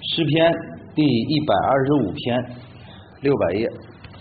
诗篇第125篇，600页。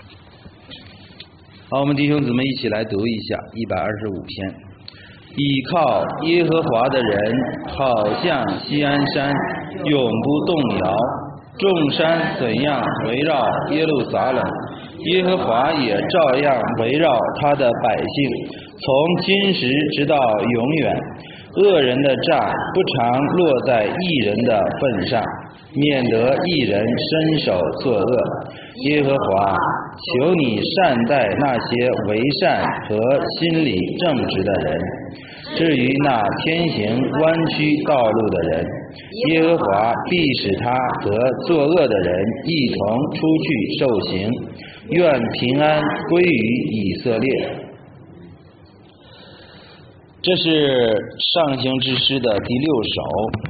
好，我们弟兄姊妹一起来读一下125篇。倚靠耶和华的人，好像锡安山，永不动摇。众山怎样围绕耶路撒冷，耶和华也照样围绕他的百姓，从今时直到永远。恶人的杖不常落在义人的份上，免得义人伸手作恶。耶和华，求你善待那些为善和心里正直的人。至于那偏行弯曲道路的人，耶和华必使他和作恶的人一同出去受刑。愿平安归于以色列。这是上行之诗的第6首，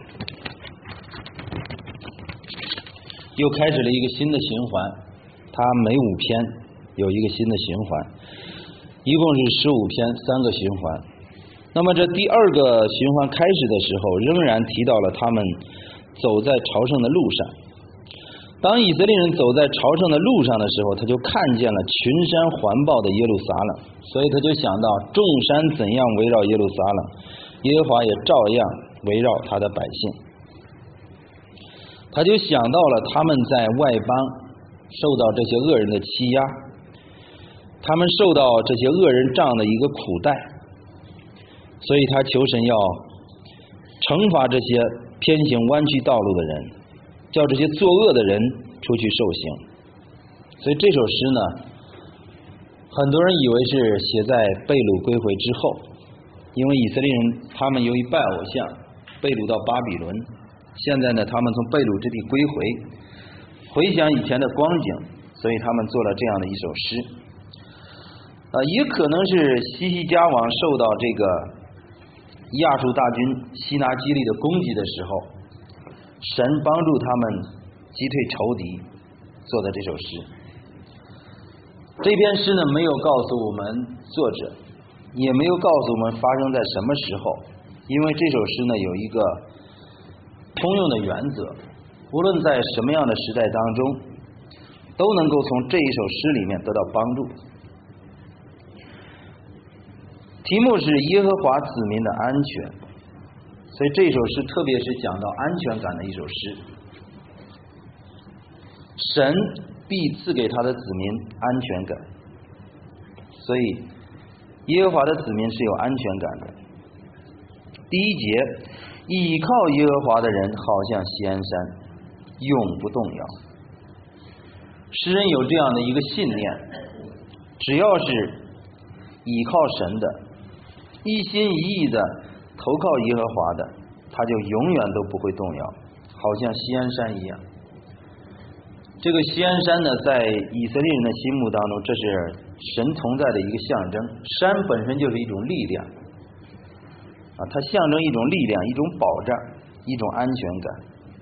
又开始了一个新的循环。它每5篇有一个新的循环，一共是15篇，3个循环。那么这第2个循环开始的时候，仍然提到了他们走在朝圣的路上。当以色列人走在朝圣的路上的时候，他就看见了群山环抱的耶路撒冷，所以他就想到众山怎样围绕耶路撒冷，耶和华也照样围绕他的百姓。他就想到了他们在外邦受到这些恶人的欺压，他们受到这些恶人杖的一个苦待，所以他求神要惩罚这些偏行弯曲道路的人，叫这些作恶的人出去受刑。所以这首诗呢，很多人以为是写在被掳归回之后，因为以色列人他们由于拜偶像被掳到巴比伦，现在呢他们从被掳之地归回想以前的光景，所以他们做了这样的一首诗。也可能是西西家王受到这个亚述大军西拿基利的攻击的时候，神帮助他们击退仇敌，做的这首诗。这篇诗呢，没有告诉我们作者，也没有告诉我们发生在什么时候，因为这首诗呢有一个通用的原则，无论在什么样的时代当中，都能够从这一首诗里面得到帮助。题目是耶和华子民的安全，所以这首诗特别是讲到安全感的一首诗。神必赐给他的子民安全感，所以耶和华的子民是有安全感的。第1节，倚靠耶和华的人好像锡安山，永不动摇。诗人有这样的一个信念，只要是倚靠神的，一心一意的投靠耶和华的，他就永远都不会动摇，好像锡安山一样。这个锡安山呢，在以色列人的心目当中，这是神同在的一个象征。山本身就是一种力量它象征一种力量，一种保障，一种安全感。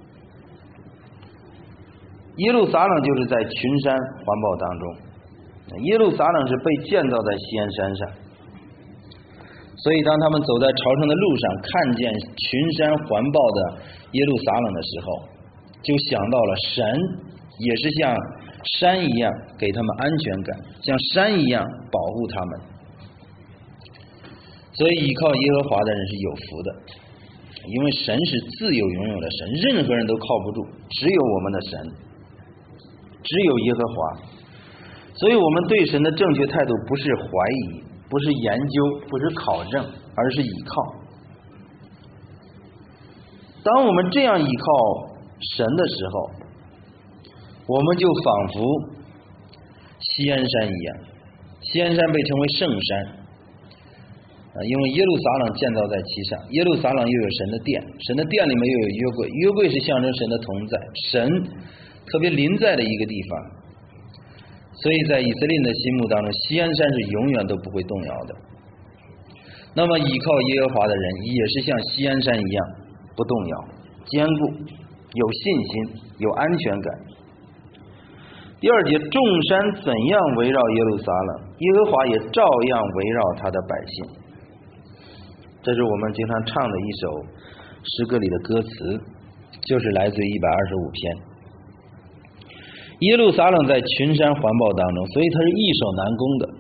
耶路撒冷就是在群山环抱当中，耶路撒冷是被建造在锡安山上，所以当他们走在朝圣的路上，看见群山环抱的耶路撒冷的时候，就想到了神也是像山一样给他们安全感，像山一样保护他们。所以依靠耶和华的人是有福的，因为神是自由拥有的神，任何人都靠不住，只有我们的神，只有耶和华。所以我们对神的正确态度不是怀疑，不是研究，不是考证，而是倚靠。当我们这样倚靠神的时候，我们就仿佛锡安山一样。锡安山被称为圣山，因为耶路撒冷建造在其上，耶路撒冷又有神的殿，神的殿里面又有约柜，约柜是象征神的同在，神特别临在的一个地方。所以在以色列人的心目当中，锡安山是永远都不会动摇的。那么依靠耶和华的人也是像锡安山一样不动摇，坚固，有信心，有安全感。第2节，众山怎样围绕耶路撒冷，耶和华也照样围绕他的百姓。这是我们经常唱的一首诗歌里的歌词。 就是来自于125篇。耶路撒冷在群山环抱当中，所以它是易守难攻的。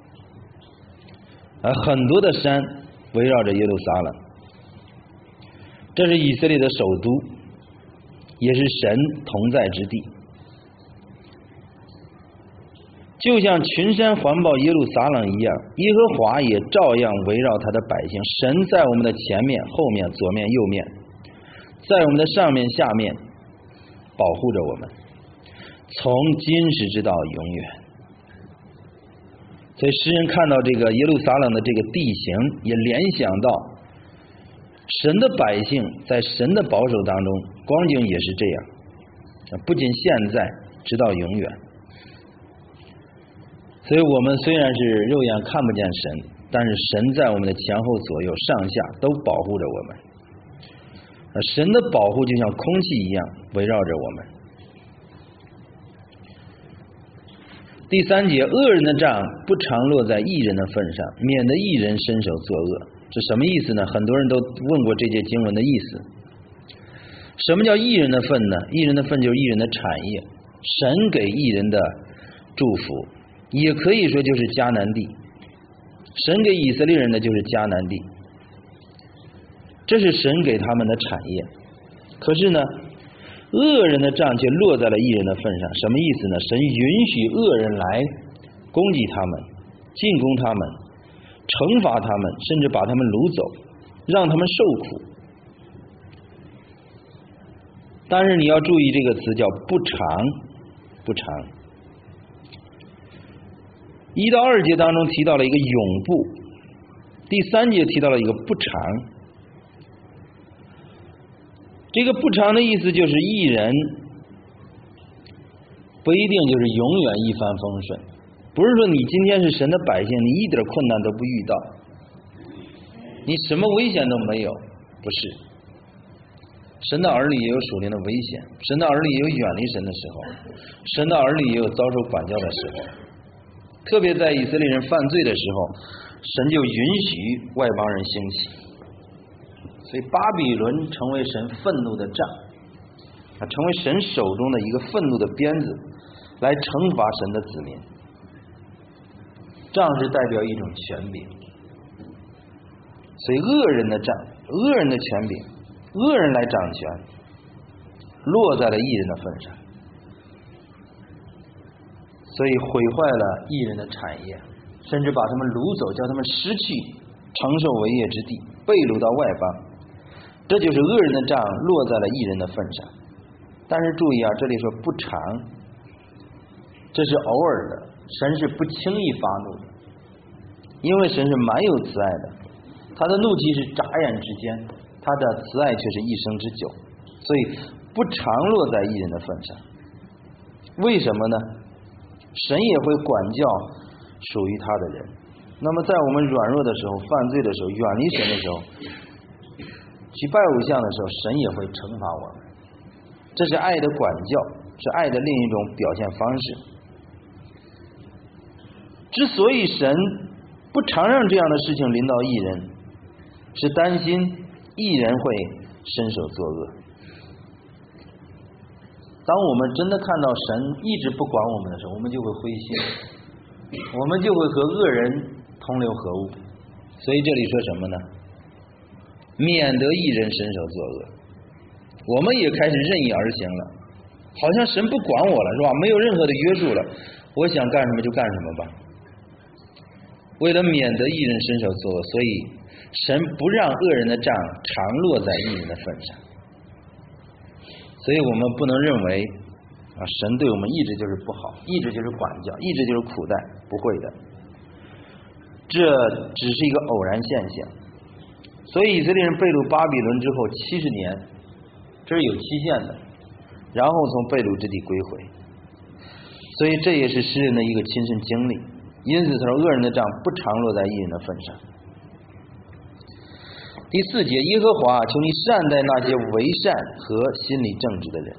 很多的山围绕着耶路撒冷，这是以色列的首都，也是神同在之地。就像群山环抱耶路撒冷一样，耶和华也照样围绕他的百姓。神在我们的前面、后面、左面、右面，在我们的上面、下面，保护着我们，从今时直到永远。所以诗人看到这个耶路撒冷的这个地形，也联想到神的百姓在神的保守当中，光景也是这样，不仅现在，直到永远。所以我们虽然是肉眼看不见神，但是神在我们的前后左右上下都保护着我们。神的保护就像空气一样围绕着我们。第3节，恶人的杖不常落在义人的份上，免得义人伸手作恶。这什么意思呢？很多人都问过这节经文的意思。什么叫义人的份呢？义人的份就是义人的产业，神给义人的祝福，也可以说就是迦南地。神给以色列人的就是迦南地，这是神给他们的产业。可是呢，恶人的杖却落在了义人的份上。什么意思呢？神允许恶人来攻击他们，进攻他们，惩罚他们，甚至把他们掳走，让他们受苦。但是你要注意这个词叫不常，不常。1到2节当中提到了一个永不，第3节提到了一个不常。这个不常的意思就是义人不一定就是永远一帆风顺，不是说你今天是神的百姓，你一点困难都不遇到，你什么危险都没有，不是。神的儿女也有属灵的危险，神的儿女也有远离神的时候，神的儿女也有遭受管教的时候。特别在以色列人犯罪的时候，神就允许外邦人兴起。所以巴比伦成为神愤怒的杖，成为神手中的一个愤怒的鞭子，来惩罚神的子民。杖是代表一种权柄，所以恶人的杖，恶人的权柄，恶人来掌权，落在了义人的份上，所以毁坏了义人的产业，甚至把他们掳走，叫他们失去承受为业之地，被掳到外邦。这就是恶人的杖落在了义人的份上。但是注意啊，这里说不常，这是偶尔的，神是不轻易发怒的，因为神是蛮有慈爱的，他的怒气是眨眼之间，他的慈爱却是一生之久，所以不常落在义人的份上。为什么呢？神也会管教属于他的人。那么在我们软弱的时候、犯罪的时候、远离神的时候、去拜偶像的时候，神也会惩罚我们。这是爱的管教，是爱的另一种表现方式。之所以神不常让这样的事情临到义人，是担心义人会伸手作恶。当我们真的看到神一直不管我们的时候，我们就会灰心，我们就会和恶人同流合污。所以这里说什么呢？免得义人伸手作恶。我们也开始任意而行了，好像神不管我了，是吧？没有任何的约束了，我想干什么就干什么吧。为了免得义人伸手作恶，所以神不让恶人的杖常落在义人的份上。所以我们不能认为神对我们一直就是不好，一直就是管教，一直就是苦待，不会的，这只是一个偶然现象。所以以色列人被掳巴比伦之后70年，这是有期限的，然后从被掳之地归回。所以这也是诗人的一个亲身经历。因此他说恶人的杖不常落在义人的份上。第4节，耶和华，求你善待那些为善和心里正直的人。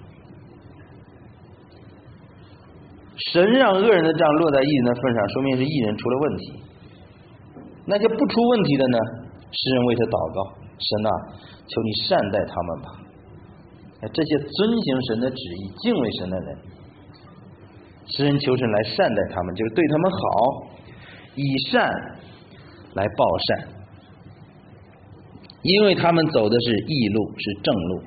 神让恶人的杖落在义人的份上，说明是义人出了问题。那些不出问题的呢，诗人为他祷告，神啊，求你善待他们吧。 这些遵行神的旨意、敬畏神的人，诗人求神来善待他们，就是对他们好，以善来报善，因为他们走的是义路，是正路，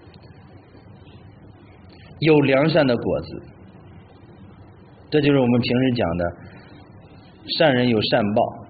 有良善的果子。这就是我们平时讲的善人有善报。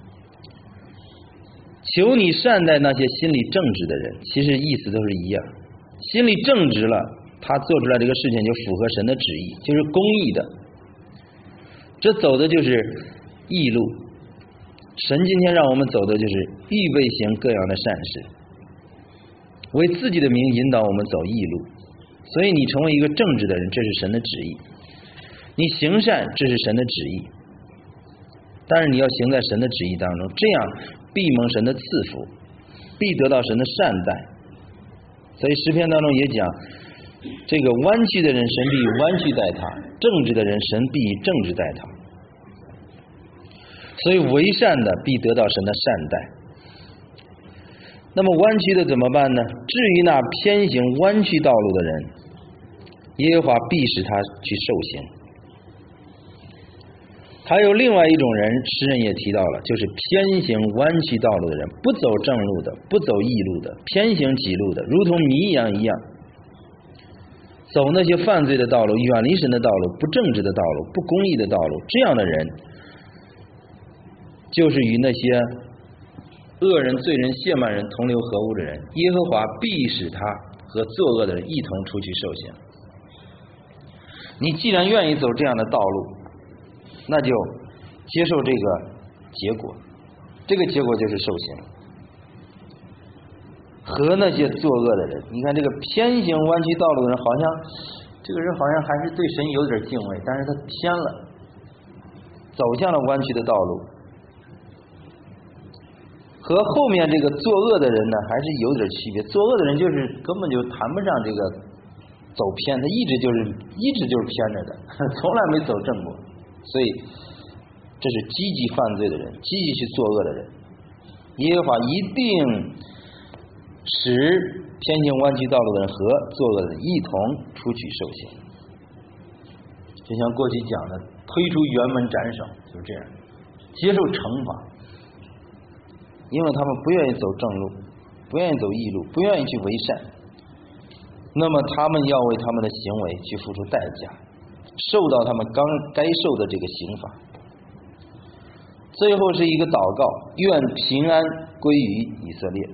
求你善待那些心里正直的人，其实意思都是一样，心里正直了，他做出来这个事情就符合神的旨意，就是公义的，这走的就是义路。神今天让我们走的就是预备行各样的善事，为自己的名引导我们走义路。所以你成为一个正直的人，这是神的旨意，你行善，这是神的旨意，但是你要行在神的旨意当中，这样必蒙神的赐福，必得到神的善待。所以诗篇当中也讲，这个弯曲的人神必以弯曲待他，正直的人神必以正直待他。所以为善的必得到神的善待。那么弯曲的怎么办呢？至于那偏行弯曲道路的人，耶和华必使他去受刑。还有另外一种人，诗人也提到了，就是偏行弯曲道路的人，不走正路的，不走义路的，偏行己路的，如同迷羊一样，走那些犯罪的道路，远离神的道路，不正直的道路，不公义的道路。这样的人就是与那些恶人、罪人、亵慢人同流合污的人，耶和华必使他和作恶的人一同出去受刑。你既然愿意走这样的道路，那就接受这个结果，这个结果就是受刑。和那些作恶的人，你看这个偏行弯曲道路的人，好像这个人好像还是对神有点敬畏，但是他偏了，走向了弯曲的道路。和后面这个作恶的人呢，还是有点区别。作恶的人就是根本就谈不上这个走偏，他一直就是偏着的，从来没走正过。所以这是积极犯罪的人，积极去作恶的人，耶和华一定使偏行弯曲道路的人和作恶的人一同出去受刑。就像过去讲的，推出辕门斩首，就是这样，接受惩罚，因为他们不愿意走正路，不愿意走义路，不愿意去为善，那么他们要为他们的行为去付出代价，受到他们该受的这个刑罚。最后是一个祷告，愿平安归于以色列。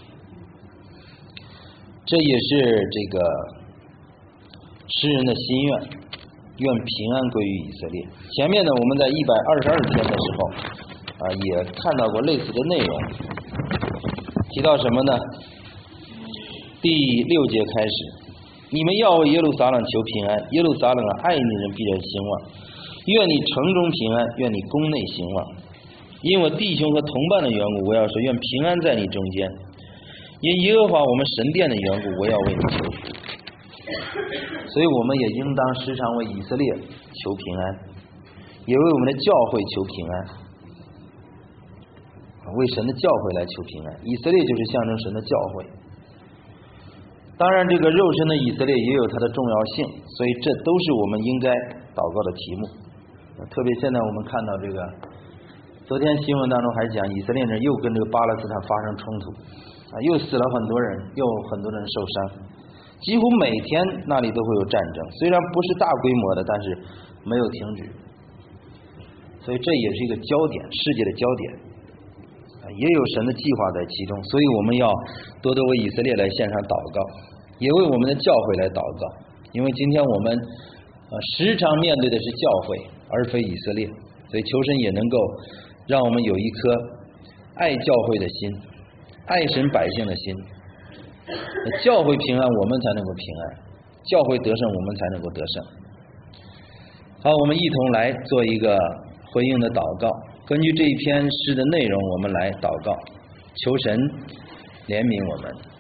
这也是这个诗人的心愿，愿平安归于以色列。前面呢，我们在122天的时候也看到过类似的内容，提到什么呢？第6节开始，你们要为耶路撒冷求平安，耶路撒冷啊，爱你人必然兴旺，愿你城中平安，愿你宫内兴旺。因我弟兄和同伴的缘故，我要说愿平安在你中间，因耶和华我们神殿的缘故，我要为你求福。所以我们也应当时常为以色列求平安，也为我们的教会求平安，为神的教会来求平安。以色列就是象征神的教会，当然这个肉身的以色列也有它的重要性，所以这都是我们应该祷告的题目。特别现在我们看到这个，昨天新闻当中还讲以色列人又跟这个巴勒斯坦发生冲突又死了很多人，又很多人受伤，几乎每天那里都会有战争，虽然不是大规模的，但是没有停止。所以这也是一个焦点，世界的焦点，也有神的计划在其中。所以我们要多多为以色列来献上祷告，也为我们的教会来祷告，因为今天我们时常面对的是教会而非以色列，所以求神也能够让我们有一颗爱教会的心，爱神百姓的心。教会平安，我们才能够平安；教会得胜，我们才能够得胜。好，我们一同来做一个回应的祷告。根据这一篇诗的内容，我们来祷告，求神怜悯我们。